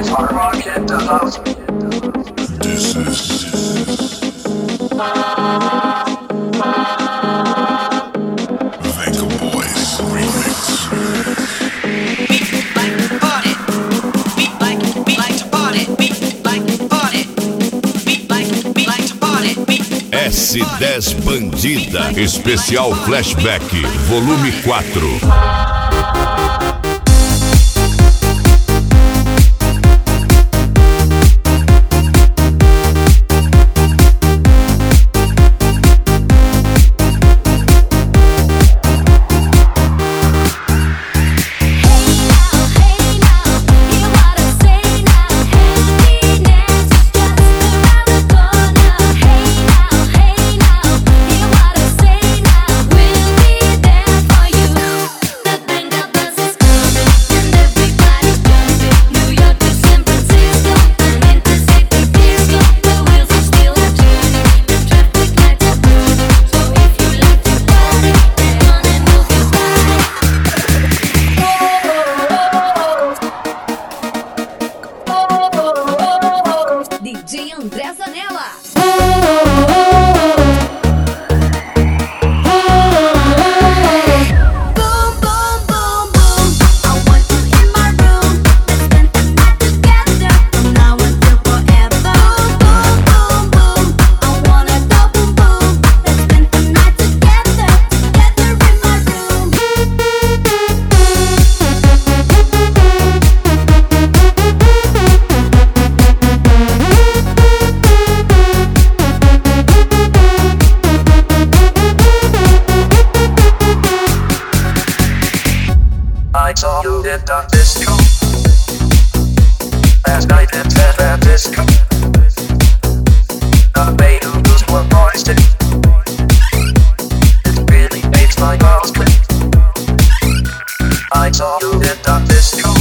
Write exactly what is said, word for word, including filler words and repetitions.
boys are rocking the house. This is Venga Boys Remix. S dez Bandida, especial flashback, volume quatro. D J André Zanella. I saw you at the disco last night at San Francisco. The way you moves were moist. It really makes my balls click. I saw you at the disco